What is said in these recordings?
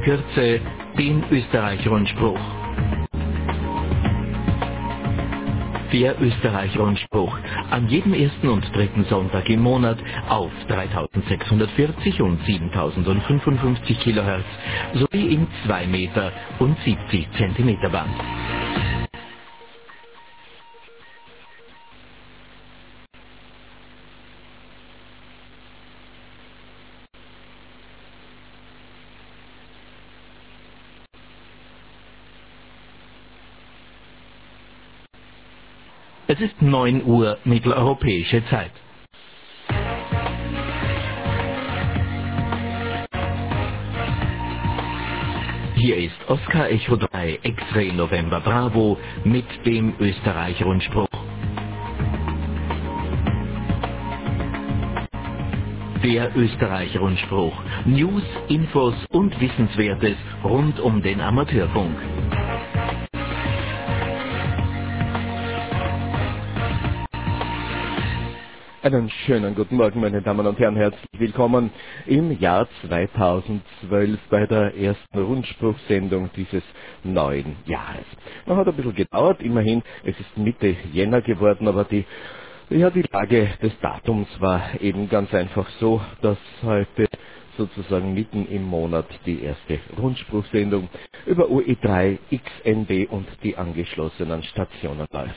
Kürze den Österreich-Rundspruch. Der Österreich-Rundspruch. An jedem ersten und dritten Sonntag im Monat auf 3640 und 7055 Kilohertz sowie in 2 Meter und 70 Zentimeter Band. Es ist 9 Uhr mitteleuropäische Zeit. Hier ist Oscar Echo 3 X-Ray November Bravo mit dem Österreich-Rundspruch. Der Österreich-Rundspruch. News, Infos und Wissenswertes rund um den Amateurfunk. Einen schönen guten Morgen, meine Damen und Herren, herzlich willkommen im Jahr 2012 bei der ersten Rundspruchsendung dieses neuen Jahres. Man hat ein bisschen gedauert, immerhin, es ist Mitte Jänner geworden, aber die Lage des Datums war eben ganz einfach so, dass heute sozusagen mitten im Monat die erste Rundspruchsendung über OE3, XNB und die angeschlossenen Stationen läuft.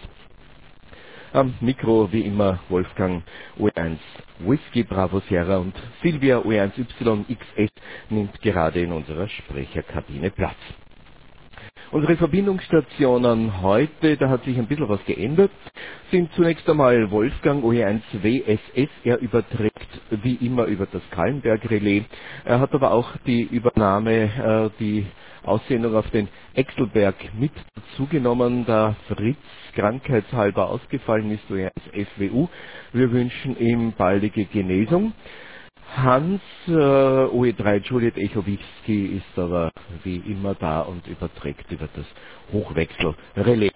Am Mikro wie immer Wolfgang OE1 Whisky Bravo Sierra und Silvia OE1Y XS nimmt gerade in unserer Sprecherkabine Platz. Unsere Verbindungsstationen heute, da hat sich ein bisschen was geändert, sind zunächst einmal Wolfgang OE1 WSS. Er überträgt wie immer über das Kallenberg-Relais. Er hat aber auch die Übernahme, die Aussendung auf den Exelberg mit dazugenommen, da Fritz krankheitshalber ausgefallen ist, OE1 FWU. Wir wünschen ihm baldige Genesung. Hans, OE3 Juliet Echowicki ist aber wie immer da und überträgt über das Hochwechselrelais.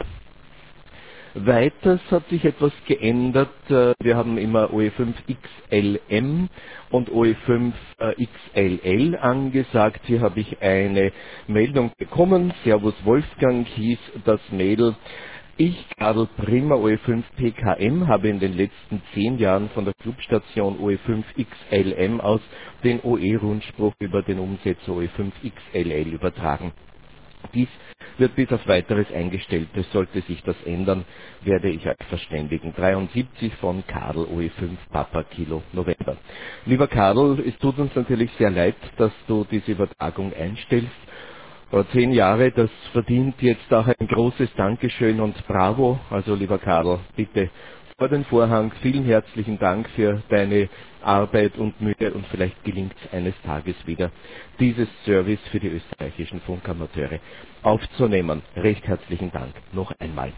Weiters hat sich etwas geändert. Wir haben immer OE5 XLM und OE5 XLL angesagt. Hier habe ich eine Meldung bekommen. Servus Wolfgang hieß das Mail. Ich, Karl Prima, OE5 PKM, habe in den letzten 10 Jahren von der Clubstation OE5 XLM aus den OE-Rundspruch über den Umsetzer OE5 XLL übertragen. Dies wird bis auf weiteres eingestellt. Sollte sich das ändern, werde ich euch verständigen. 73 von Karl OE5 Papa Kilo November. Lieber Karl, es tut uns natürlich sehr leid, dass du diese Übertragung einstellst. 10 Jahre, das verdient jetzt auch ein großes Dankeschön und Bravo. Also lieber Karl, bitte vor den Vorhang, vielen herzlichen Dank für deine Arbeit und Mühe und vielleicht gelingt es eines Tages wieder, dieses Service für die österreichischen Funkamateure aufzunehmen. Recht herzlichen Dank noch einmal.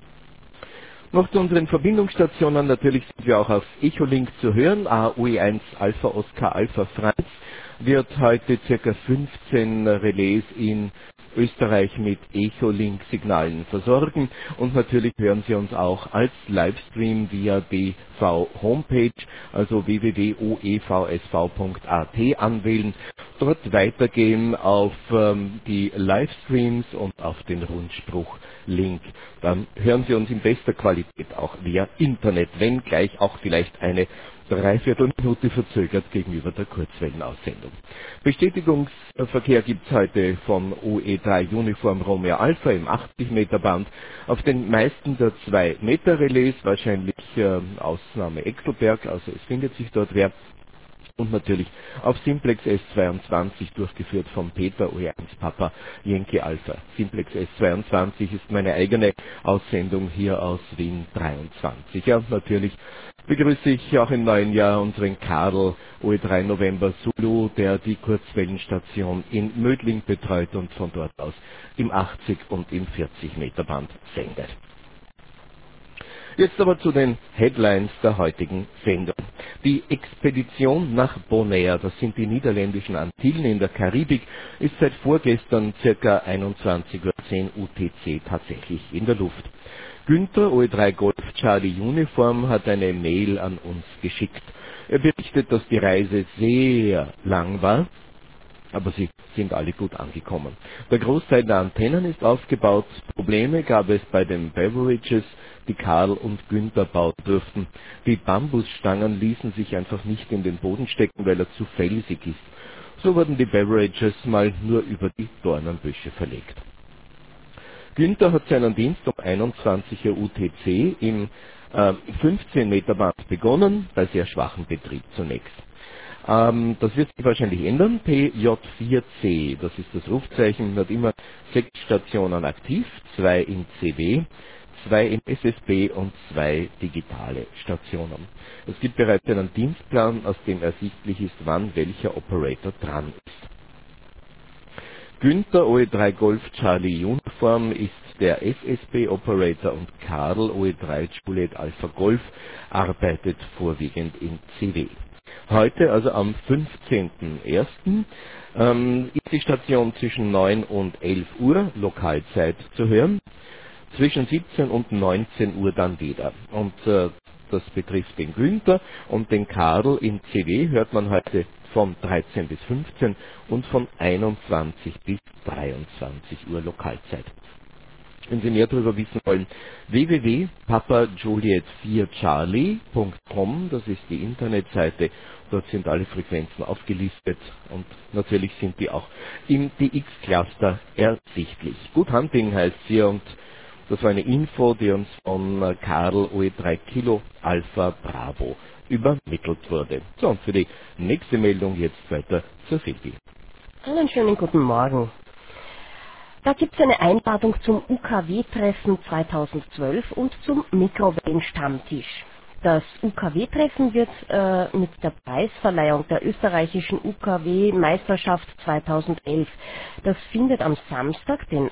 Noch zu unseren Verbindungsstationen, natürlich sind wir auch auf Echolink zu hören, AOE1 Alpha Oscar Alpha Franz wird heute ca. 15 Relais in Österreich mit Echolink-Signalen versorgen und natürlich hören Sie uns auch als Livestream via BV Homepage, also www.oevsv.at anwählen, dort weitergehen auf die Livestreams und auf den Rundspruch-Link. Dann hören Sie uns in bester Qualität auch via Internet, wenn gleich auch vielleicht eine Dreiviertelminute verzögert gegenüber der Kurzwellenaussendung. Bestätigungsverkehr gibt es heute von OE3 Uniform Romeo Alpha im 80 Meter Band auf den meisten der 2 Meter Relais, wahrscheinlich Ausnahme Exelberg, also es findet sich dort wer. Und natürlich auf Simplex S22 durchgeführt von Peter OE1 Papa Yankee Alpha. Simplex S22 ist meine eigene Aussendung hier aus Wien 23. Ja, natürlich begrüße ich auch im neuen Jahr unseren Karl OE3 November Zulu, der die Kurzwellenstation in Mödling betreut und von dort aus im 80 und im 40 Meter Band sendet. Jetzt aber zu den Headlines der heutigen Sendung. Die Expedition nach Bonaire, das sind die niederländischen Antillen in der Karibik, ist seit vorgestern ca. 21:10 Uhr UTC tatsächlich in der Luft. Günther, OE3 Golf Charlie Uniform, hat eine Mail an uns geschickt. Er berichtet, dass die Reise sehr lang war aber sie sind alle gut angekommen. Der Großteil der Antennen ist aufgebaut. Probleme gab es bei den Beverages, die Karl und Günther bauen durften. Die Bambusstangen ließen sich einfach nicht in den Boden stecken, weil er zu felsig ist. So wurden die Beverages mal nur über die Dornenbüsche verlegt. Günther hat seinen Dienst um 21 Uhr UTC im 15 Meter Band begonnen, bei sehr schwachem Betrieb zunächst. Das wird sich wahrscheinlich ändern. PJ4C, das ist das Rufzeichen, hat immer 6 Stationen aktiv, 2 in CW, 2 in SSB und 2 digitale Stationen. Es gibt bereits einen Dienstplan, aus dem ersichtlich ist, wann welcher Operator dran ist. Günther OE3 Golf Charlie Uniform ist der SSB-Operator und Karl OE3 Juliet Alpha Golf arbeitet vorwiegend in CW. Heute, also am 15.01., ist die Station zwischen 9 und 11 Uhr Lokalzeit zu hören, zwischen 17 und 19 Uhr dann wieder. Und das betrifft den Günther und den Karl in CW hört man heute von 13 bis 15 und von 21 bis 23 Uhr Lokalzeit. Wenn Sie mehr darüber wissen wollen, www.papajuliet4charlie.com, das ist die Internetseite, dort sind alle Frequenzen aufgelistet und natürlich sind die auch im DX-Cluster ersichtlich. Good Hunting heißt hier und das war eine Info, die uns von Karl OE3 Kilo Alpha Bravo übermittelt wurde. So, und für die nächste Meldung jetzt weiter zur Silvi. Einen schönen guten Morgen. Da gibt es eine Einladung zum UKW-Treffen 2012 und zum Mikrowellenstammtisch. Das UKW-Treffen wird mit der Preisverleihung der österreichischen UKW-Meisterschaft 2011. Das findet am Samstag, den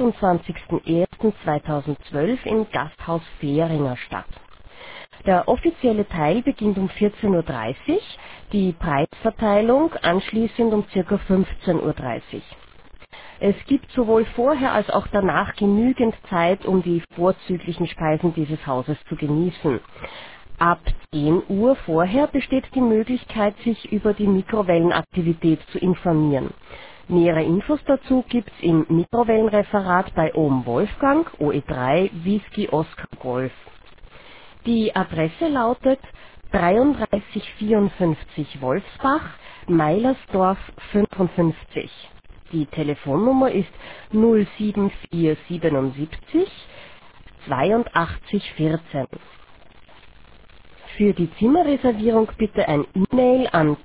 28.01.2012 im Gasthaus Fähringer statt. Der offizielle Teil beginnt um 14.30 Uhr, die Preisverteilung anschließend um ca. 15.30 Uhr. Es gibt sowohl vorher als auch danach genügend Zeit, um die vorzüglichen Speisen dieses Hauses zu genießen. Ab 10 Uhr vorher besteht die Möglichkeit, sich über die Mikrowellenaktivität zu informieren. Nähere Infos dazu gibt's im Mikrowellenreferat bei Ohm Wolfgang, OE3 Whisky Oscar Golf. Die Adresse lautet 3354 Wolfsbach, Meilersdorf 55. Die Telefonnummer ist 07477 82 14. Für die Zimmerreservierung bitte ein E-Mail an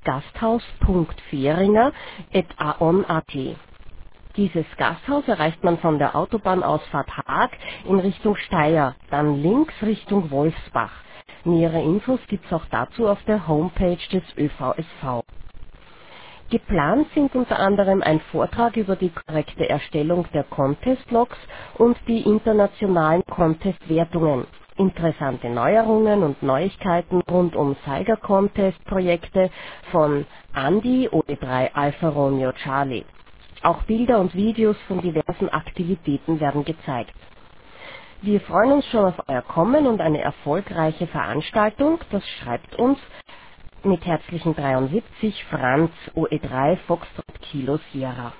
gasthaus.fähringer@aon.at. Dieses Gasthaus erreicht man von der Autobahnausfahrt Haag in Richtung Steyr, dann links Richtung Wolfsbach. Nähere Infos gibt's auch dazu auf der Homepage des ÖVSV. Geplant sind unter anderem ein Vortrag über die korrekte Erstellung der Contest-Logs und die internationalen Contest-Wertungen, interessante Neuerungen und Neuigkeiten rund um Saiga-Contest-Projekte von Andy OE3 Alpha Romeo Charlie. Auch Bilder und Videos von diversen Aktivitäten werden gezeigt. Wir freuen uns schon auf euer Kommen und eine erfolgreiche Veranstaltung, das schreibt uns mit herzlichen 73 Franz OE3 Foxtrot Kilo Sierra.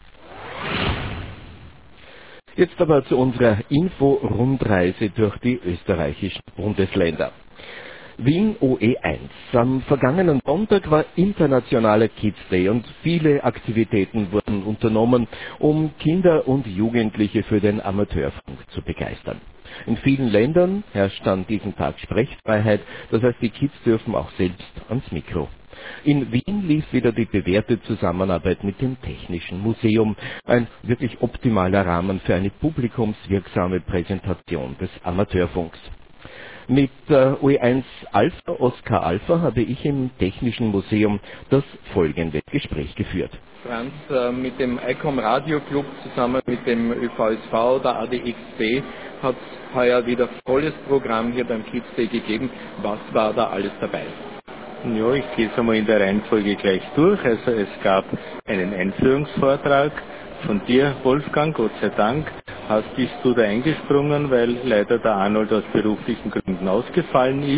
Jetzt aber zu unserer Info-Rundreise durch die österreichischen Bundesländer. Wien OE1. Am vergangenen Sonntag war internationaler Kids Day und viele Aktivitäten wurden unternommen, um Kinder und Jugendliche für den Amateurfunk zu begeistern. In vielen Ländern herrscht an diesem Tag Sprechfreiheit, das heißt, die Kids dürfen auch selbst ans Mikro. In Wien lief wieder die bewährte Zusammenarbeit mit dem Technischen Museum, ein wirklich optimaler Rahmen für eine publikumswirksame Präsentation des Amateurfunks. Mit OE1 Alpha Oscar Alpha habe ich im Technischen Museum das folgende Gespräch geführt. Franz, mit dem ICOM Radio Club zusammen mit dem ÖVSV, der ADXB, hat es heuer wieder volles Programm hier beim Kids Day gegeben. Was war da alles dabei? Ja, ich gehe es einmal in der Reihenfolge gleich durch. Also es gab einen Einführungsvortrag von dir, Wolfgang, Gott sei Dank. Bist du da eingesprungen, weil leider der Arnold aus beruflichen Gründen ausgefallen ist.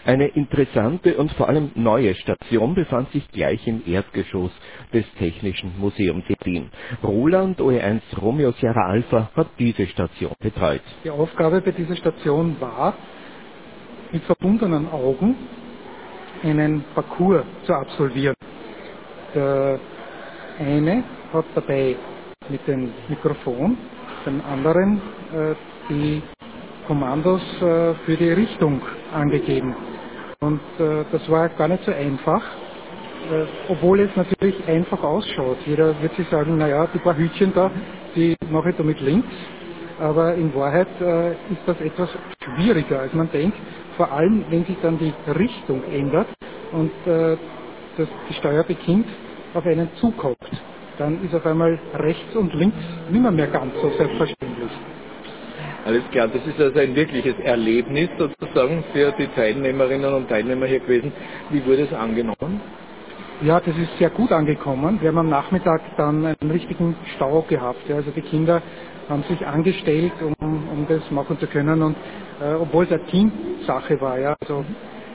Eine interessante und vor allem neue Station befand sich gleich im Erdgeschoss des Technischen Museums in Wien. Roland OE1 Romeo Sierra Alpha hat diese Station betreut. Die Aufgabe bei dieser Station war, mit verbundenen Augen einen Parcours zu absolvieren. Der eine hat dabei mit dem Mikrofon, den anderen die Kommandos für die Richtung angegeben. Und das war gar nicht so einfach, obwohl es natürlich einfach ausschaut. Jeder wird sich sagen, naja, die paar Hütchen da, die mache ich damit links. Aber in Wahrheit ist das etwas schwieriger, als man denkt. Vor allem, wenn sich dann die Richtung ändert und das gesteuerte Kind auf einen zukommt. Dann ist auf einmal rechts und links nicht mehr ganz so selbstverständlich. Alles klar, das ist also ein wirkliches Erlebnis sozusagen für die Teilnehmerinnen und Teilnehmer hier gewesen. Wie wurde es angenommen? Ja, das ist sehr gut angekommen. Wir haben am Nachmittag dann einen richtigen Stau gehabt. Ja. Also die Kinder haben sich angestellt, um das machen zu können. Und obwohl es eine Teamsache war, ja, also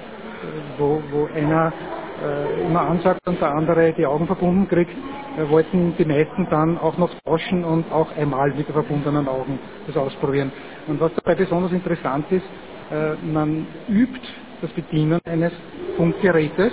wo einer immer ansagt und der andere die Augen verbunden kriegt, wollten die meisten dann auch noch tauschen und auch einmal mit den verbundenen Augen das ausprobieren. Und was dabei besonders interessant ist, man übt das Bedienen eines Funkgerätes,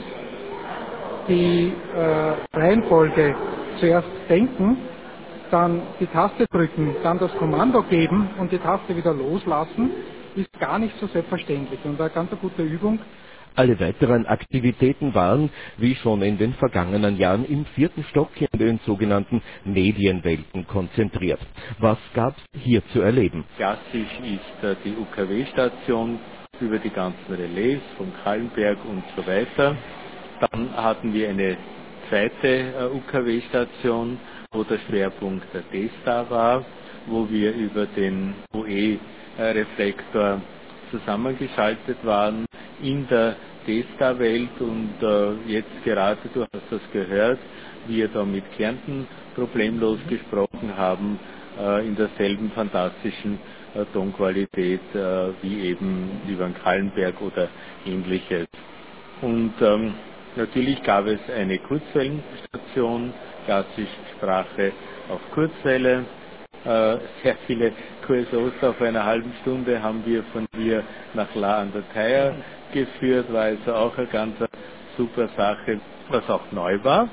die Reihenfolge zuerst denken, dann die Taste drücken, dann das Kommando geben und die Taste wieder loslassen, ist gar nicht so selbstverständlich und eine ganz gute Übung. Alle weiteren Aktivitäten waren, wie schon in den vergangenen Jahren, im 4. Stock in den sogenannten Medienwelten konzentriert. Was gab's hier zu erleben? Klassisch ist die UKW-Station über die ganzen Relais vom Kallenberg und so weiter. Dann hatten wir eine zweite UKW-Station, wo der Schwerpunkt der D-Star war, wo wir über den OE-Reflektor zusammengeschaltet waren in der D-Star-Welt und jetzt gerade, du hast das gehört, wir da mit Kärnten problemlos gesprochen haben, in derselben fantastischen Tonqualität wie eben über den Kallenberg oder ähnliches. Und natürlich gab es eine Kurzwellenstation, klassisch Sprache auf Kurzwelle. Sehr viele QSOs auf einer halben Stunde haben wir von hier nach La an der Thaya geführt, war also auch eine ganz super Sache. Was auch neu war,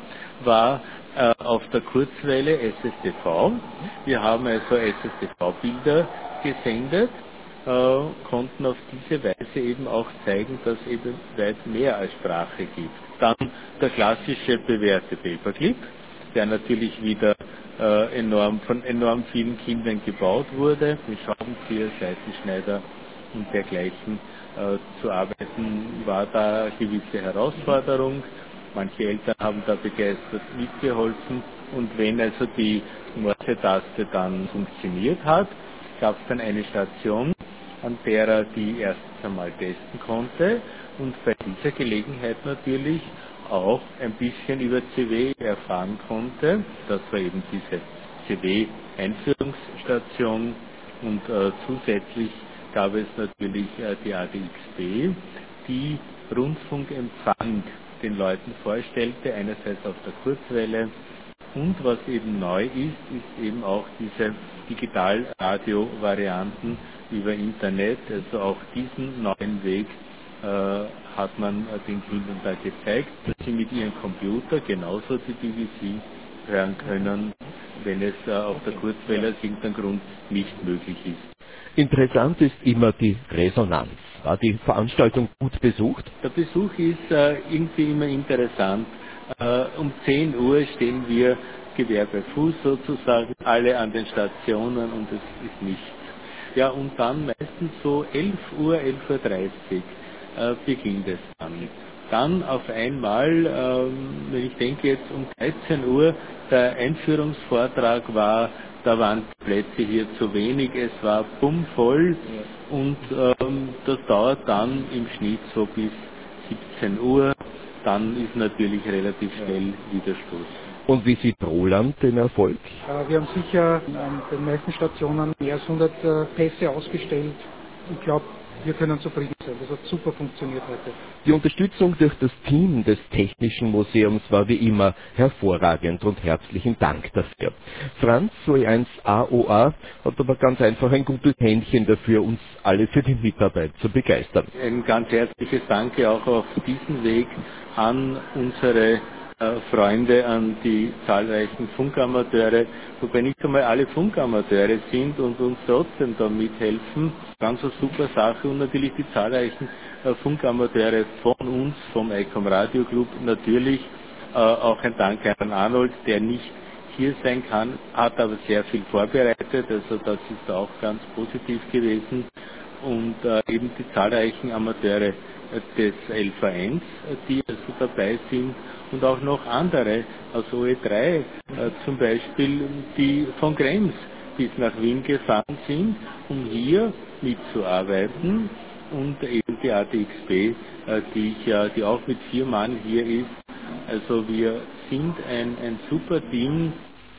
auf der Kurzwelle SSTV. Wir haben also SSTV-Bilder gesendet, konnten auf diese Weise eben auch zeigen, dass es eben weit mehr als Sprache gibt. Dann der klassische bewährte Paperclip, der natürlich wieder von enorm vielen Kindern gebaut wurde, mit Schraubenzieher, Seitenschneider und dergleichen zu arbeiten, war da eine gewisse Herausforderung. Manche Eltern haben da begeistert mitgeholfen und wenn also die Morse-Taste dann funktioniert hat, gab es dann eine Station, an der er die erstens einmal testen konnte und bei dieser Gelegenheit natürlich auch ein bisschen über CW erfahren konnte. Das war eben diese CW-Einführungsstation und zusätzlich gab es natürlich die ADXB, die Rundfunkempfang den Leuten vorstellte, einerseits auf der Kurzwelle und was eben neu ist eben auch diese Digitalradio-Varianten über Internet, also auch diesen neuen Weg hat man den Kindern da gezeigt, dass sie mit ihrem Computer genauso die BBC hören können, wenn es auf der Kurzwelle aus irgendeinem Grund nicht möglich ist. Interessant ist immer die Resonanz. War die Veranstaltung gut besucht? Der Besuch ist irgendwie immer interessant. Um 10 Uhr stehen wir Gewehr bei Fuß sozusagen, alle an den Stationen und es ist nichts. Ja, und dann meistens so 11 Uhr, 11.30 Uhr beginnt es dann. Dann auf einmal, wenn ich denke jetzt um 13 Uhr, der Einführungsvortrag war, da waren die Plätze hier zu wenig, es war bummvoll und das dauert dann im Schnitt so bis 17 Uhr, dann ist natürlich relativ schnell wieder Schluss. Und wie sieht Roland den Erfolg? Wir haben sicher an den meisten Stationen mehr als 100 Pässe ausgestellt. Ich glaube, wir können zufrieden sein. Das hat super funktioniert heute. Die Unterstützung durch das Team des Technischen Museums war wie immer hervorragend und herzlichen Dank dafür. Franz, OE1 AOA, hat aber ganz einfach ein gutes Händchen dafür, uns alle für die Mitarbeit zu begeistern. Ein ganz herzliches Danke auch auf diesem Weg an unsere Freunde, an die zahlreichen Funkamateure, wobei nicht einmal alle Funkamateure sind und uns trotzdem da mithelfen. Ganz eine super Sache und natürlich die zahlreichen Funkamateure von uns, vom ICOM Radio Club. Natürlich auch ein Dank an Arnold, der nicht hier sein kann, hat aber sehr viel vorbereitet, also das ist auch ganz positiv gewesen. Und eben die zahlreichen Amateure des LV1, die also dabei sind und auch noch andere aus OE3, zum Beispiel die von Krems bis nach Wien gefahren sind, um hier mitzuarbeiten und eben die ADXB, die auch mit 4 Mann hier ist. Also wir sind ein super Team.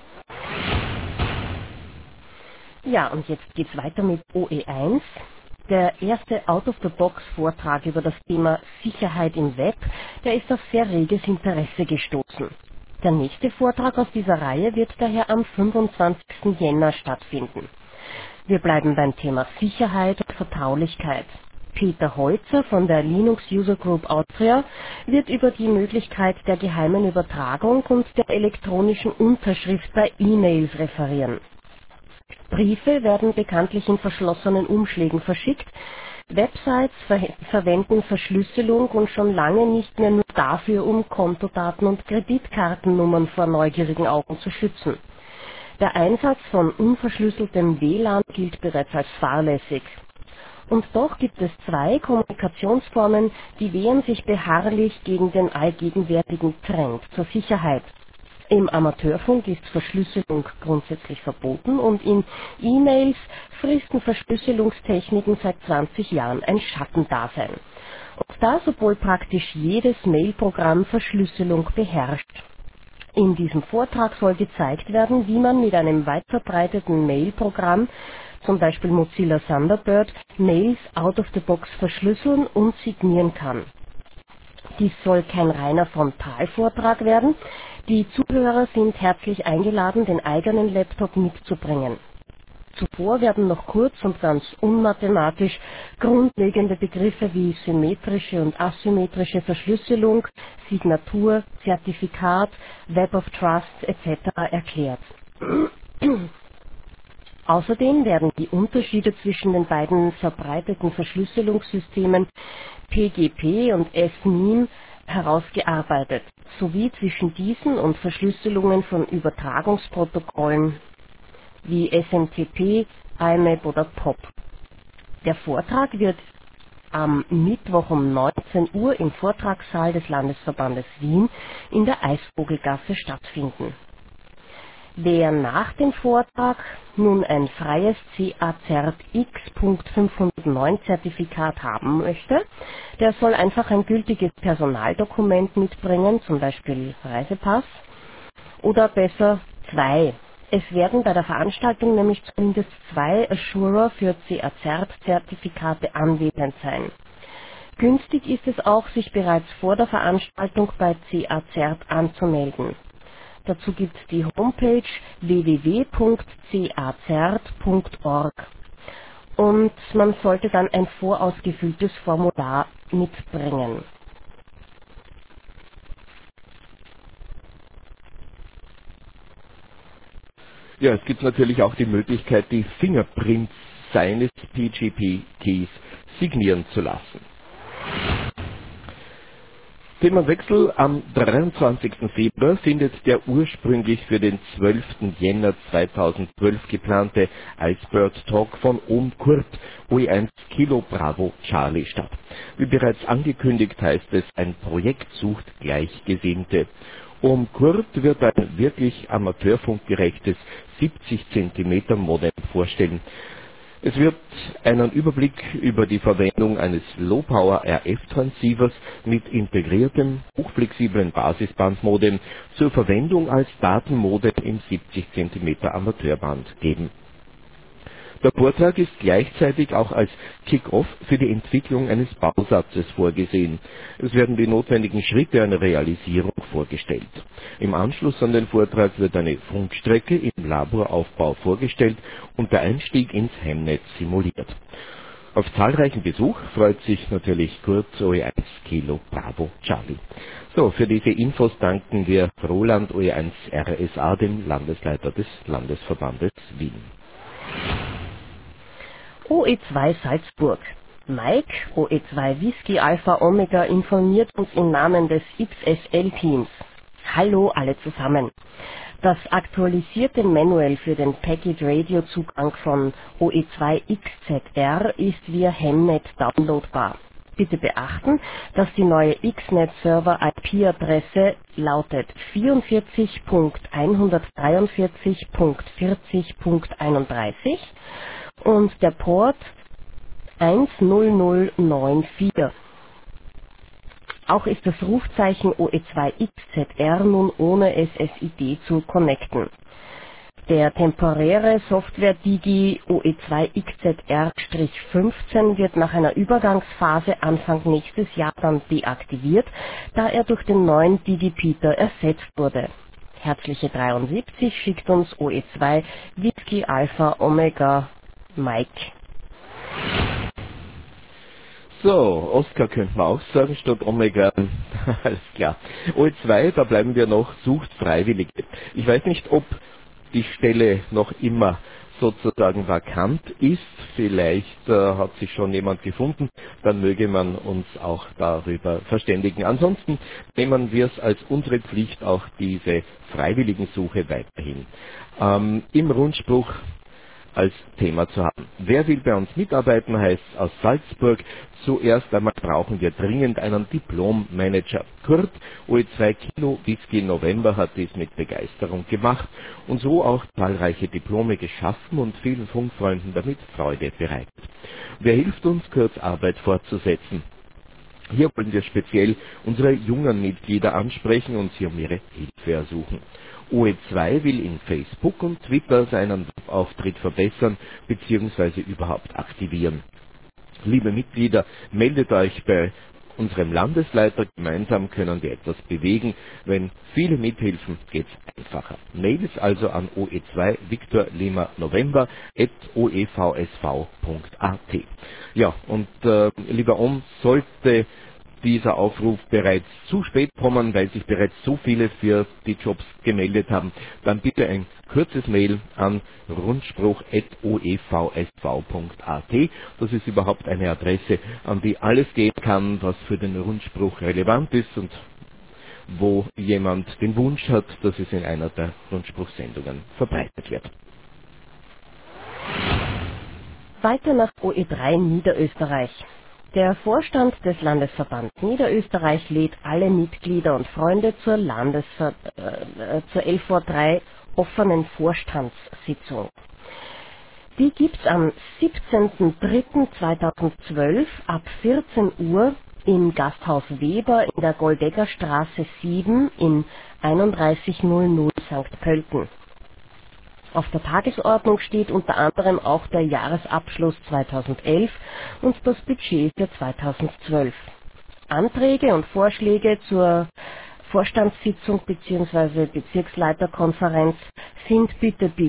Ja, und jetzt geht's weiter mit OE1. Der erste Out-of-the-Box-Vortrag über das Thema Sicherheit im Web, der ist auf sehr reges Interesse gestoßen. Der nächste Vortrag aus dieser Reihe wird daher am 25. Jänner stattfinden. Wir bleiben beim Thema Sicherheit und Vertraulichkeit. Peter Holzer von der Linux User Group Austria wird über die Möglichkeit der geheimen Übertragung und der elektronischen Unterschrift bei E-Mails referieren. Briefe werden bekanntlich in verschlossenen Umschlägen verschickt. Websites verwenden Verschlüsselung und schon lange nicht mehr nur dafür, um Kontodaten und Kreditkartennummern vor neugierigen Augen zu schützen. Der Einsatz von unverschlüsseltem WLAN gilt bereits als fahrlässig. Und doch gibt es 2 Kommunikationsformen, die wehren sich beharrlich gegen den allgegenwärtigen Trend zur Sicherheit. Im Amateurfunk ist Verschlüsselung grundsätzlich verboten und in E-Mails fristen Verschlüsselungstechniken seit 20 Jahren ein Schattendasein. Und das, obwohl praktisch jedes Mailprogramm Verschlüsselung beherrscht. In diesem Vortrag soll gezeigt werden, wie man mit einem weit verbreiteten Mailprogramm, zum Beispiel Mozilla Thunderbird, Mails out of the box verschlüsseln und signieren kann. Dies soll kein reiner Frontalvortrag werden. Die Zuhörer sind herzlich eingeladen, den eigenen Laptop mitzubringen. Zuvor werden noch kurz und ganz unmathematisch grundlegende Begriffe wie symmetrische und asymmetrische Verschlüsselung, Signatur, Zertifikat, Web of Trust etc. erklärt. Außerdem werden die Unterschiede zwischen den beiden verbreiteten Verschlüsselungssystemen PGP und SNIM herausgearbeitet, sowie zwischen diesen und Verschlüsselungen von Übertragungsprotokollen wie SMTP, IMAP oder POP. Der Vortrag wird am Mittwoch um 19 Uhr im Vortragssaal des Landesverbandes Wien in der Eisvogelgasse stattfinden. Wer nach dem Vortrag nun ein freies CA-Cert X.509 Zertifikat haben möchte, der soll einfach ein gültiges Personaldokument mitbringen, zum Beispiel Reisepass, oder besser 2. Es werden bei der Veranstaltung nämlich zumindest 2 Assurer für CA-Cert-Zertifikate anwesend sein. Günstig ist es auch, sich bereits vor der Veranstaltung bei CA-Cert anzumelden. Dazu gibt es die Homepage www.cacert.org und man sollte dann ein vorausgefülltes Formular mitbringen. Ja, es gibt natürlich auch die Möglichkeit, die Fingerprints seines PGP-Keys signieren zu lassen. Themenwechsel: Am 23. Februar findet der ursprünglich für den 12. Jänner 2012 geplante Icebird Talk von Ohm Kurt, OE1 Kilo Bravo Charlie statt. Wie bereits angekündigt heißt es, ein Projekt sucht Gleichgesinnte. Ohm Kurt wird ein wirklich amateurfunkgerechtes 70 cm Modem vorstellen. Es wird einen Überblick über die Verwendung eines Low-Power RF-Transceivers mit integriertem, hochflexiblen Basisbandmodem zur Verwendung als Datenmodem im 70 cm Amateurband geben. Der Vortrag ist gleichzeitig auch als Kick-off für die Entwicklung eines Bausatzes vorgesehen. Es werden die notwendigen Schritte einer Realisierung vorgestellt. Im Anschluss an den Vortrag wird eine Funkstrecke im Laboraufbau vorgestellt und der Einstieg ins Hemnetz simuliert. Auf zahlreichen Besuch freut sich natürlich Kurt OE1 Kilo Bravo Charlie. So, für diese Infos danken wir Roland OE1 RSA, dem Landesleiter des Landesverbandes Wien. OE2 Salzburg. Mike, OE2 Whisky Alpha Omega, informiert uns im Namen des XSL-Teams. Hallo alle zusammen. Das aktualisierte Manual für den Packet Radio Zugang von OE2 XZR ist via Hemnet downloadbar. Bitte beachten, dass die neue XNet-Server IP-Adresse lautet 44.143.40.31 und der Port 10094. Auch ist das Rufzeichen OE2 XZR nun ohne SSID zu connecten. Der temporäre Software-Digi OE2 XZR-15 wird nach einer Übergangsphase Anfang nächstes Jahr dann deaktiviert, da er durch den neuen Digipeater ersetzt wurde. Herzliche 73 schickt uns OE2 Whisky Alpha Omega Mike. So, Oscar könnte man auch sagen, statt Omega. Alles klar. OE2, da bleiben wir noch, sucht Freiwillige. Ich weiß nicht, ob die Stelle noch immer sozusagen vakant ist. Vielleicht hat sich schon jemand gefunden. Dann möge man uns auch darüber verständigen. Ansonsten nehmen wir es als unsere Pflicht, auch diese Freiwilligensuche weiterhin im Rundspruch als Thema zu haben. Wer will bei uns mitarbeiten, heißt aus Salzburg. Zuerst einmal brauchen wir dringend einen Diplommanager. Kurt, OE2 Kilo Whisky November, hat dies mit Begeisterung gemacht und so auch zahlreiche Diplome geschaffen und vielen Funkfreunden damit Freude bereitet. Wer hilft uns, Kurts Arbeit fortzusetzen? Hier wollen wir speziell unsere jungen Mitglieder ansprechen und sie um ihre Hilfe ersuchen. OE2 will in Facebook und Twitter seinen Auftritt verbessern bzw. überhaupt aktivieren. Liebe Mitglieder, meldet euch bei unserem Landesleiter. Gemeinsam können wir etwas bewegen. Wenn viele mithelfen, geht's einfacher. Mails also an OE2 Victor Lima November @oevsv.at. Ja, und lieber sollte dieser Aufruf bereits zu spät kommen, weil sich bereits so viele für die Jobs gemeldet haben, dann bitte ein kurzes Mail an rundspruch@oevsv.at. Das ist überhaupt eine Adresse, an die alles gehen kann, was für den Rundspruch relevant ist und wo jemand den Wunsch hat, dass es in einer der Rundspruchsendungen verbreitet wird. Weiter nach OE3 Niederösterreich. Der Vorstand des Landesverbands Niederösterreich lädt alle Mitglieder und Freunde zur zur LV3 offenen Vorstandssitzung. Die gibt's am 17.03.2012 ab 14 Uhr im Gasthaus Weber in der Goldeggerstraße 7 in 3100 St. Pölten. Auf der Tagesordnung steht unter anderem auch der Jahresabschluss 2011 und das Budget für 2012. Anträge und Vorschläge zur Vorstandssitzung bzw. Bezirksleiterkonferenz sind bitte bis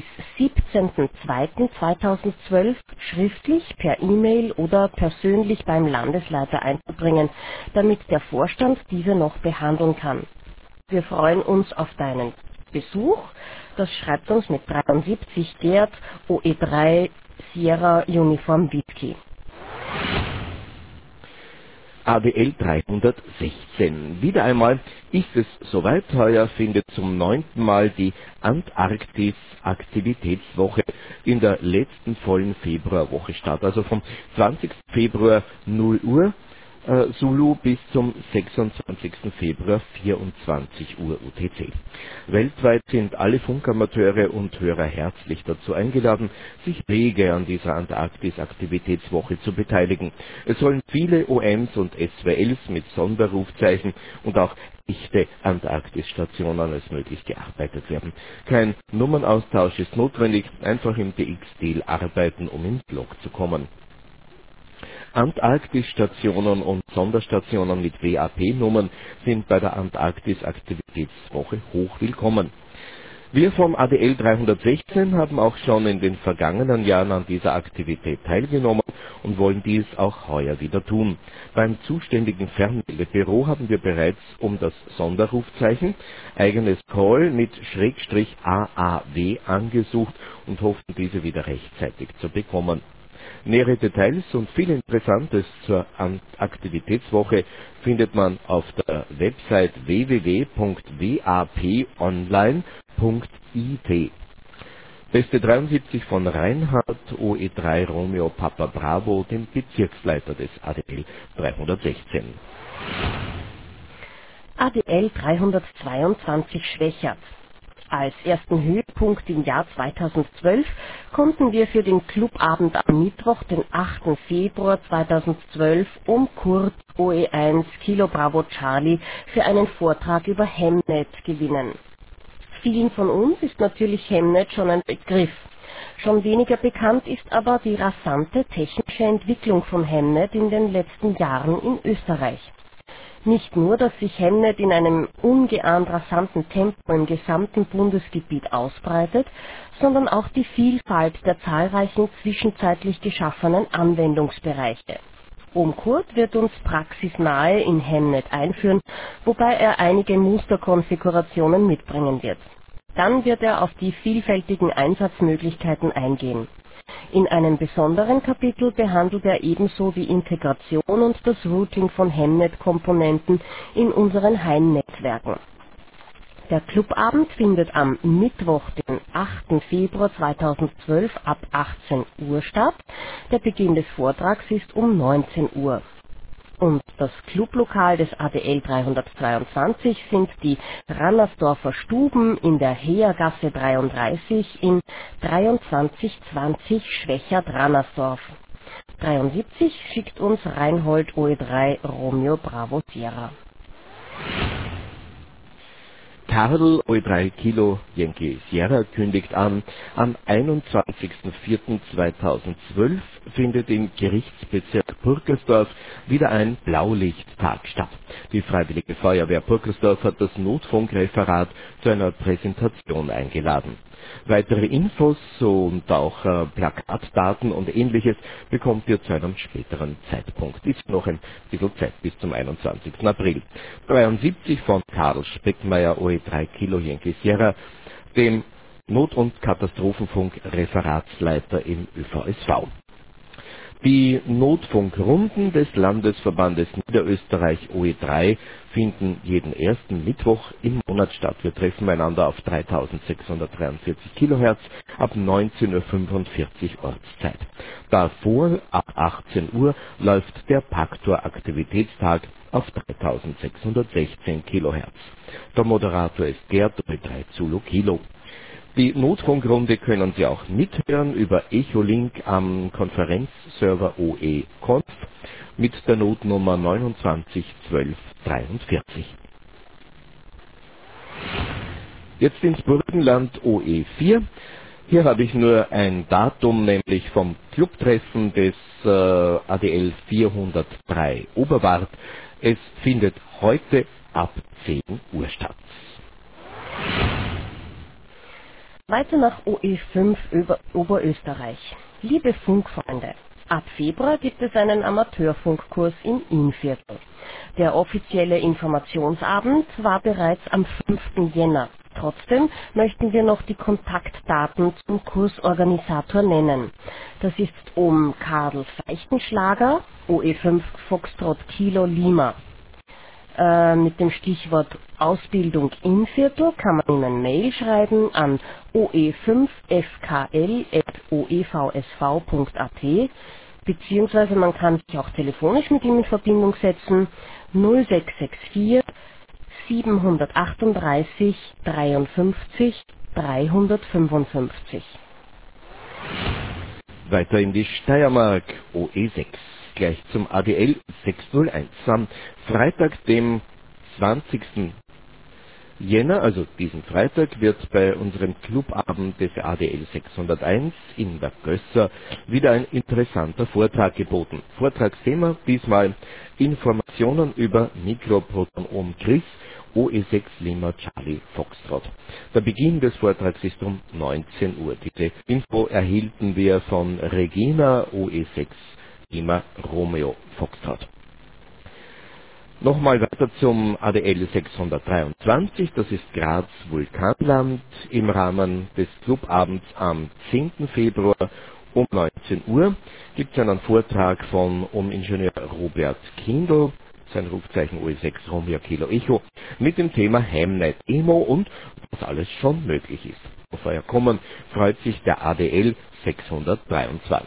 17.02.2012 schriftlich per E-Mail oder persönlich beim Landesleiter einzubringen, damit der Vorstand diese noch behandeln kann. Wir freuen uns auf deinen Besuch. Das schreibt uns mit 73 Gerd, OE3 Sierra Uniform Whisky. AWL 316. Wieder einmal ist es soweit. Heuer findet zum 9. Mal die Antarktis-Aktivitätswoche in der letzten vollen Februarwoche statt. Also vom 20. Februar 0 Uhr Zulu bis zum 26. Februar 24 Uhr UTC. Weltweit sind alle Funkamateure und Hörer herzlich dazu eingeladen, sich rege an dieser Antarktis-Aktivitätswoche zu beteiligen. Es sollen viele OMs und SWLs mit Sonderrufzeichen und auch echte Antarktisstationen als möglich gearbeitet werden. Kein Nummernaustausch ist notwendig, einfach im DX-Deal arbeiten, um ins Log zu kommen. Antarktisstationen und Sonderstationen mit WAP-Nummern sind bei der Antarktis-Aktivitätswoche hoch willkommen. Wir vom ADL 316 haben auch schon in den vergangenen Jahren an dieser Aktivität teilgenommen und wollen dies auch heuer wieder tun. Beim zuständigen Fernmeldebüro haben wir bereits um das Sonderrufzeichen eigenes Call mit /AAW angesucht und hoffen, diese wieder rechtzeitig zu bekommen. Nähere Details und viel Interessantes zur Aktivitätswoche findet man auf der Website www.waponline.it. Beste 73 von Reinhard, OE3 Romeo Papa Bravo, dem Bezirksleiter des ADL 316. ADL 322 Schwechat. Als ersten Höhepunkt im Jahr 2012 konnten wir für den Clubabend am Mittwoch, den 8. Februar 2012 um Kurt OE1 Kilo Bravo Charlie für einen Vortrag über Hemnet gewinnen. Vielen von uns ist natürlich Hemnet schon ein Begriff. Schon weniger bekannt ist aber die rasante technische Entwicklung von Hemnet in den letzten Jahren in Österreich. Nicht nur, dass sich Hemnet in einem ungeahnt rasanten Tempo im gesamten Bundesgebiet ausbreitet, sondern auch die Vielfalt der zahlreichen zwischenzeitlich geschaffenen Anwendungsbereiche. Kurt wird uns praxisnahe in Hemnet einführen, wobei er einige Musterkonfigurationen mitbringen wird. Dann wird er auf die vielfältigen Einsatzmöglichkeiten eingehen. In einem besonderen Kapitel behandelt er ebenso die Integration und das Routing von Hemnet-Komponenten in unseren Heim-Netzwerken. Der Clubabend findet am Mittwoch, den 8. Februar 2012 ab 18 Uhr statt. Der Beginn des Vortrags ist um 19 Uhr. Und das Clublokal des ADL 322 sind die Rannersdorfer Stuben in der Heergasse 33 in 2320 Schwechat-Rannersdorf. 73 schickt uns Reinhold OE3 Romeo Bravo Sierra. Karl OE3 Kilo Yankee Sierra kündigt an, am 21.04.2012 findet im Gerichtsbezirk Purkersdorf wieder ein Blaulichttag statt. Die Freiwillige Feuerwehr Purkersdorf hat das Notfunkreferat zu einer Präsentation eingeladen. Weitere Infos und auch Plakatdaten und ähnliches bekommt ihr zu einem späteren Zeitpunkt. Ist noch ein bisschen Zeit bis zum 21. April. 73 von Karl Speckmeier, OE3 Kilo Yankee Sierra, dem Not- und Katastrophenfunk-Referatsleiter im ÖVSV. Die Notfunkrunden des Landesverbandes Niederösterreich OE3 finden jeden ersten Mittwoch im Monat statt. Wir treffen einander auf 3643 Kilohertz ab 19.45 Uhr Ortszeit. Davor ab 18 Uhr läuft der Paktor-Aktivitätstag auf 3616 Kilohertz. Der Moderator ist Gerd OE3 Zulu Kilo. Die Notfunkrunde können Sie auch mithören über Echolink am Konferenzserver OE-Conf mit der Notnummer 291243. Jetzt ins Burgenland OE4. Hier habe ich nur ein Datum, nämlich vom Clubtreffen des ADL 403 Oberwart. Es findet heute ab 10 Uhr statt. Weiter nach OE5 Oberösterreich. Liebe Funkfreunde, ab Februar gibt es einen Amateurfunkkurs im Innviertel. Der offizielle Informationsabend war bereits am 5. Jänner. Trotzdem möchten wir noch die Kontaktdaten zum Kursorganisator nennen. Das ist Karl Feichtenschlager, OE5 Foxtrot Kilo Lima. Mit dem Stichwort Ausbildung Innviertel kann man Ihnen Mail schreiben an oe5fkl@oevsv.at. beziehungsweise man kann sich auch telefonisch mit ihm in Verbindung setzen. 0664 738 53 355. Weiter in die Steiermark, OE6, gleich zum ADL 601. Am Freitag, dem 20. Jänner, also diesen Freitag, wird bei unserem Clubabend des ADL 601 in der Gösser wieder ein interessanter Vortrag geboten. Vortragsthema diesmal Informationen über Mikroproton-Ohm Chris OE6 Lima Charlie Foxtrot. Der Beginn des Vortrags ist um 19 Uhr. Diese Info erhielten wir von Regina OE6 Lima Romeo Foxtrot. Nochmal weiter zum ADL 623, das ist Graz Vulkanland. Im Rahmen des Clubabends am 10. Februar um 19 Uhr gibt es einen Vortrag von Ingenieur Robert Kindl, sein Rufzeichen OE6 Romeo Kilo Echo, mit dem Thema Hamnet Emo und was alles schon möglich ist. Auf euer Kommen freut sich der ADL 623.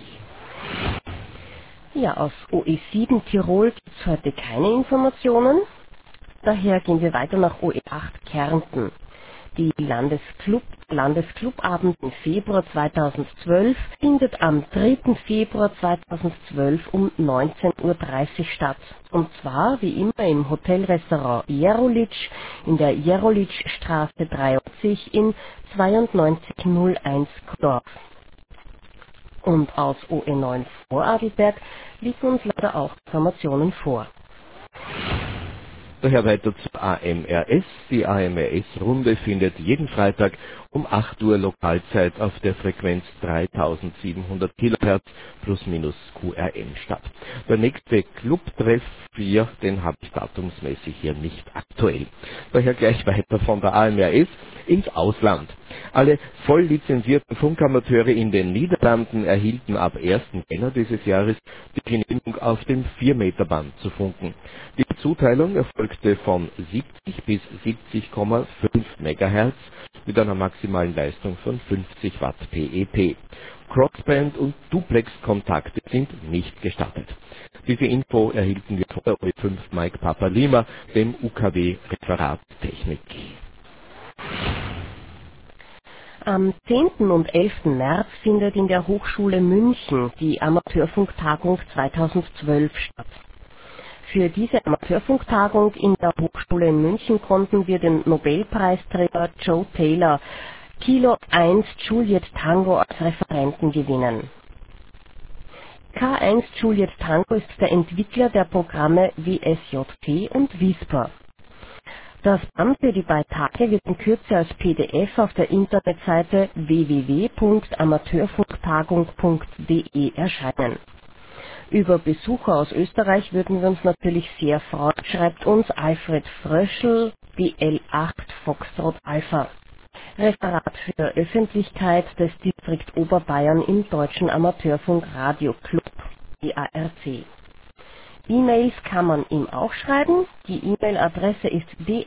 Ja, aus OE7 Tirol gibt es heute keine Informationen. Daher gehen wir weiter nach OE8 Kärnten. Die Landesclubabend im Februar 2012 findet am 3. Februar 2012 um 19:30 Uhr statt. Und zwar wie immer im Hotelrestaurant Jerolitsch in der Jerolitzstraße 83 in 9201 Dorf. Und aus OE9 Vorarlberg liegen uns leider auch Informationen vor. Daher weiter zur AMRS. Die AMRS-Runde findet jeden Freitag um 8 Uhr Lokalzeit auf der Frequenz 3700 kHz plus minus QRM statt. Der nächste Clubtreff, den habe ich datumsmäßig hier nicht aktuell. Daher gleich weiter von der AMRS ins Ausland. Alle voll lizenzierten Funkamateure in den Niederlanden erhielten ab 1. Jänner dieses Jahres die Genehmigung auf dem 4-Meter-Band zu funken. Die Zuteilung erfolgte von 70 bis 70,5 MHz mit einer maximalen Leistung von 50 Watt PEP. Crossband und Duplex-Kontakte sind nicht gestattet. Diese Info erhielten wir von der OE5 Mike Papa Lima, dem UKW Referat Technik. Am 10. und 11. März findet in der Hochschule München die Amateurfunktagung 2012 statt. Für diese Amateurfunktagung in der Hochschule in München konnten wir den Nobelpreisträger Joe Taylor Kilo 1 Juliet Tango als Referenten gewinnen. K1 Juliet Tango ist der Entwickler der Programme WSJT und Whisper. Das Band für die beiden Tage wird in Kürze als PDF auf der Internetseite www.amateurfunktagung.de erscheinen. Über Besucher aus Österreich würden wir uns natürlich sehr freuen, schreibt uns Alfred Fröschl, BL8 Foxtrot Alpha, Referat für Öffentlichkeit des Distrikt Oberbayern im Deutschen Amateurfunk Radio Club, DARC. E-Mails kann man ihm auch schreiben. Die E-Mail-Adresse ist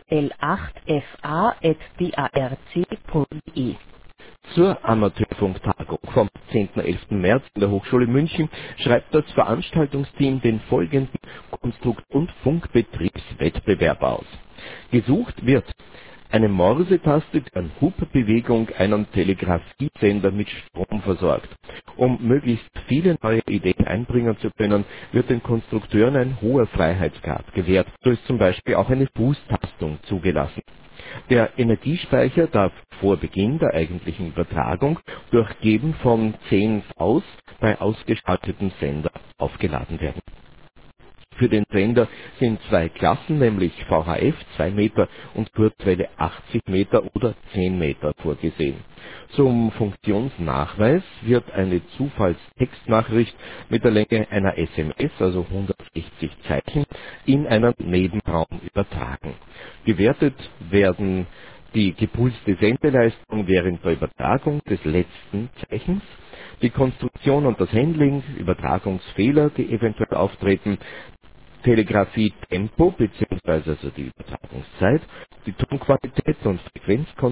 dl8fa@darc.de. Zur Amateurfunktagung vom 10.11. März in der Hochschule München schreibt das Veranstaltungsteam den folgenden Konstrukt- und Funkbetriebswettbewerb aus. Gesucht wird eine Morsetaste, die an Hubbewegung einen Telegrafiesender mit Strom versorgt. Um möglichst viele neue Ideen einbringen zu können, wird den Konstrukteuren ein hoher Freiheitsgrad gewährt. So ist zum Beispiel auch eine Fußtastung zugelassen. Der Energiespeicher darf vor Beginn der eigentlichen Übertragung durch Geben von 10 Vs bei ausgeschalteten Sender aufgeladen werden. Für den Sender sind 2 Klassen, nämlich VHF 2 Meter und Kurzwelle 80 Meter oder 10 Meter vorgesehen. Zum Funktionsnachweis wird eine Zufallstextnachricht mit der Länge einer SMS, also 160 Zeichen, in einen Nebenraum übertragen. Gewertet werden die gepulste Sendeleistung während der Übertragung des letzten Zeichens, die Konstruktion und das Handling, Übertragungsfehler, die eventuell auftreten, Telegrafie-Tempo bzw. also die Übertragungszeit, die Tonqualität und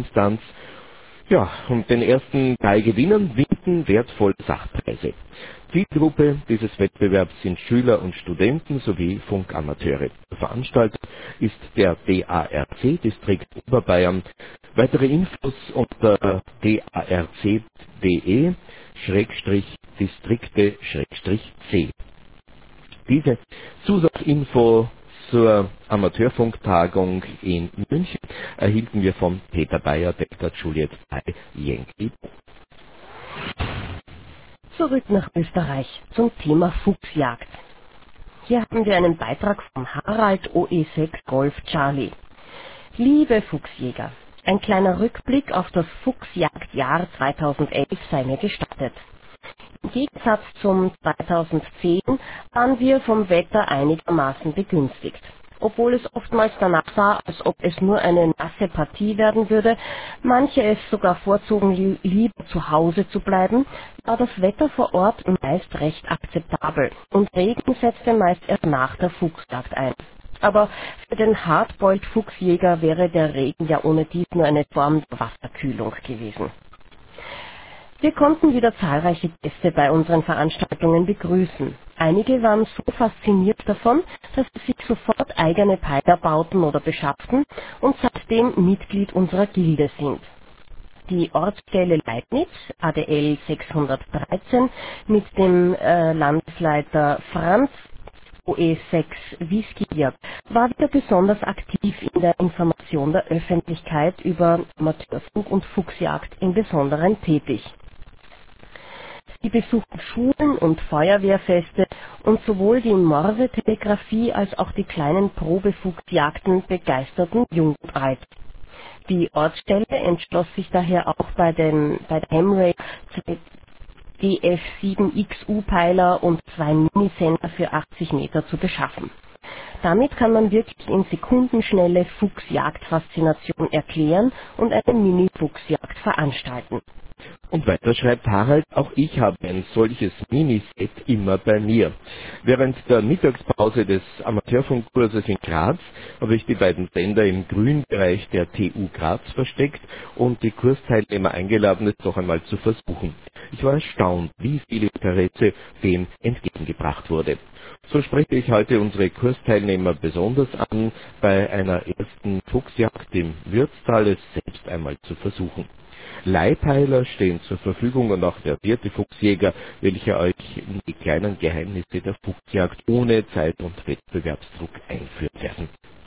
Frequenzkonstanz. Ja, und den ersten 3 Gewinnern winken wertvolle Sachpreise. Zielgruppe dieses Wettbewerbs sind Schüler und Studenten sowie Funkamateure. Der Veranstalter ist der DARC, Distrikt Oberbayern. Weitere Infos unter darc.de/Distrikte/C. Diese Zusatzinfo zur Amateurfunktagung in München erhielten wir von Peter Bayer, Delta Juliet 2 Yankee. Zurück nach Österreich zum Thema Fuchsjagd. Hier haben wir einen Beitrag von Harald OE6 Golf Charlie. Liebe Fuchsjäger, ein kleiner Rückblick auf das Fuchsjagdjahr 2011 sei mir gestattet. Im Gegensatz zum 2010 waren wir vom Wetter einigermaßen begünstigt. Obwohl es oftmals danach sah, als ob es nur eine nasse Partie werden würde, manche es sogar vorzogen, lieber zu Hause zu bleiben, war das Wetter vor Ort meist recht akzeptabel und Regen setzte meist erst nach der Fuchsjagd ein. Aber für den Hardboiled-Fuchsjäger wäre der Regen ja ohnedies nur eine Form der Wasserkühlung gewesen. Wir konnten wieder zahlreiche Gäste bei unseren Veranstaltungen begrüßen. Einige waren so fasziniert davon, dass sie sich sofort eigene Peiler bauten oder beschafften und seitdem Mitglied unserer Gilde sind. Die Ortsstelle Leibniz, ADL 613, mit dem Landesleiter Franz OE6 Whisky war wieder besonders aktiv in der Information der Öffentlichkeit über Amateurfunk und Fuchsjagd im Besonderen tätig. Sie besuchten Schulen und Feuerwehrfeste und sowohl die Morse-Telegrafie als auch die kleinen Probefuchsjagden begeisterten jung und alt. Die Ortsstelle entschloss sich daher auch bei der Hemray DF7XU-Peiler und 2 Minisender für 80 Meter zu beschaffen. Damit kann man wirklich in Sekundenschnelle Fuchsjagd-Faszination erklären und eine Mini-Fuchsjagd veranstalten. Und weiter schreibt Harald, auch ich habe ein solches Miniset immer bei mir. Während der Mittagspause des Amateurfunkkurses in Graz habe ich die beiden Sender im Grünbereich der TU Graz versteckt und die Kursteilnehmer eingeladen, es doch einmal zu versuchen. Ich war erstaunt, wie viel Interesse dem entgegengebracht wurde. So spreche ich heute unsere Kursteilnehmer besonders an, bei einer ersten Fuchsjagd im Würztal es selbst einmal zu versuchen. Leihpeiler stehen zur Verfügung und auch der vierte Fuchsjäger, welcher euch in die kleinen Geheimnisse der Fuchsjagd ohne Zeit- und Wettbewerbsdruck einführen werden.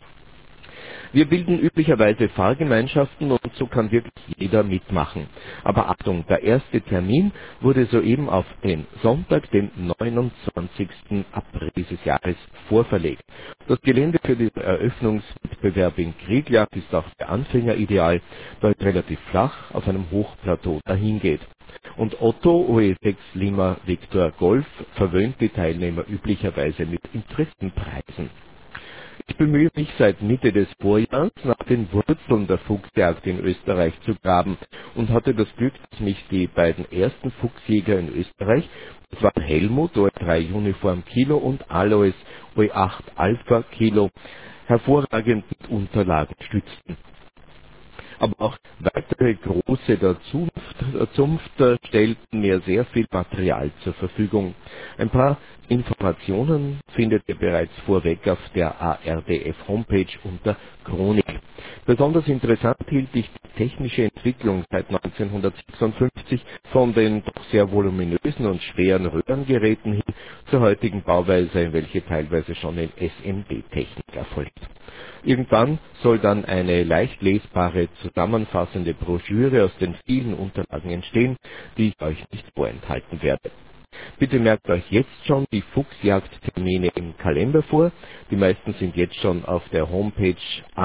Wir bilden üblicherweise Fahrgemeinschaften und so kann wirklich jeder mitmachen. Aber Achtung, der erste Termin wurde soeben auf den Sonntag, den 29. April dieses Jahres vorverlegt. Das Gelände für den Eröffnungswettbewerb in Kriegljagd ist auch für Anfänger ideal, da es relativ flach auf einem Hochplateau dahingeht. Und Otto OE6 Lima Victor Golf verwöhnt die Teilnehmer üblicherweise mit Interessenpreisen. Ich bemühe mich seit Mitte des Vorjahres, nach den Wurzeln der Fuchsjagd in Österreich zu graben und hatte das Glück, dass mich die beiden ersten Fuchsjäger in Österreich, das waren Helmut OE3 Uniform Kilo und Alois OE8 Alpha Kilo, hervorragend mit Unterlagen stützten. Aber auch weitere große der Zunft stellten mir sehr viel Material zur Verfügung. Ein paar Informationen findet ihr bereits vorweg auf der ARDF-Homepage unter Chronik. Besonders interessant hielt ich die technische Entwicklung seit 1956 von den doch sehr voluminösen und schweren Röhrengeräten hin zur heutigen Bauweise, welche teilweise schon in SMD-Technik erfolgt. Irgendwann soll dann eine leicht lesbare, zusammenfassende Broschüre aus den vielen Unterlagen entstehen, die ich euch nicht vorenthalten werde. Bitte merkt euch jetzt schon die Fuchsjagdtermine im Kalender vor. Die meisten sind jetzt schon auf der Homepage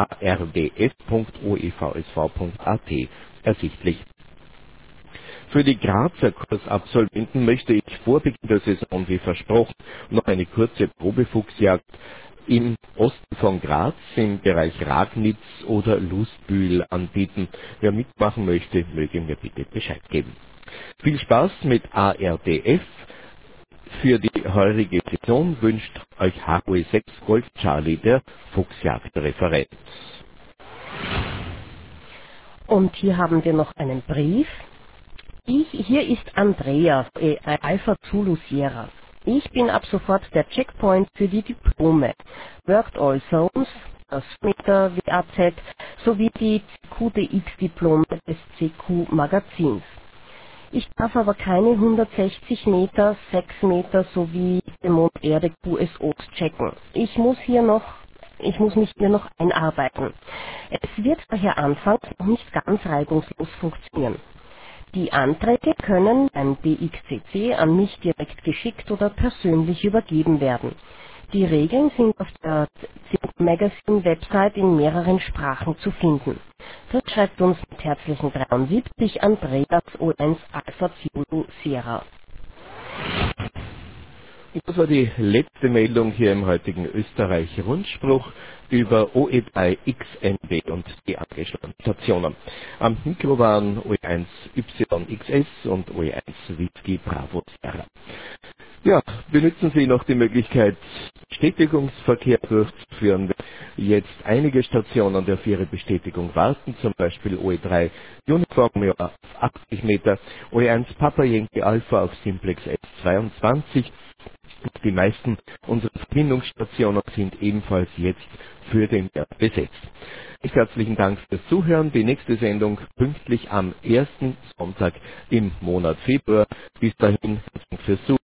ardf.oevsv.at ersichtlich. Für die Grazer Kursabsolventen möchte ich vor Beginn der Saison, wie versprochen, noch eine kurze Probefuchsjagd im Osten von Graz im Bereich Ragnitz oder Lustbühl anbieten. Wer mitmachen möchte, möge mir bitte Bescheid geben. Viel Spaß mit ARDF. Für die heurige Saison wünscht euch HOE6 Golf Charlie, der Fuchsjagdreferent. Und hier haben wir noch einen Brief. Hier ist Andreas, Alpha Zulu Sierra. Ich bin ab sofort der Checkpoint für die Diplome. Worked All Zones, das Meter WAZ sowie die QDX-Diplome des CQ-Magazins. Ich darf aber keine 160 Meter, 6 Meter sowie den Mond-Erde QSOs checken. Ich muss mich hier noch einarbeiten. Es wird daher anfangs noch nicht ganz reibungslos funktionieren. Die Anträge können beim DXCC an mich direkt geschickt oder persönlich übergeben werden. Die Regeln sind auf der Magazine-Website in mehreren Sprachen zu finden. Das schreibt uns mit herzlichen 73 Andreas O1 Alpha Zulu Sierra. Das war die letzte Meldung hier im heutigen Österreich-Rundspruch über OE3XNB und die angeschlossenen Stationen. Am Mikro waren OE1YXS und OE1 Whisky Bravo Sierra. Ja, benutzen Sie noch die Möglichkeit, Bestätigungsverkehr durchzuführen. Jetzt einige Stationen, die auf Ihre Bestätigung warten, zum Beispiel OE3 Uniform auf 80 Meter, OE1 Papa Yankee Alpha auf Simplex S22. Die meisten unserer Verbindungsstationen sind ebenfalls jetzt für den Jahr besetzt. Recht herzlichen Dank fürs Zuhören. Die nächste Sendung pünktlich am ersten Sonntag im Monat Februar. Bis dahin, fürs Zuhören.